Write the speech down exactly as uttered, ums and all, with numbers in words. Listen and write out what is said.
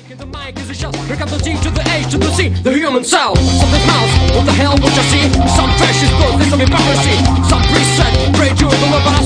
The mic is a shot. Here comes the G to the H to the C, the human cell. Something smells. What the hell would you see? Some trash is built, this some hypocrisy. Some preset, pray to the love.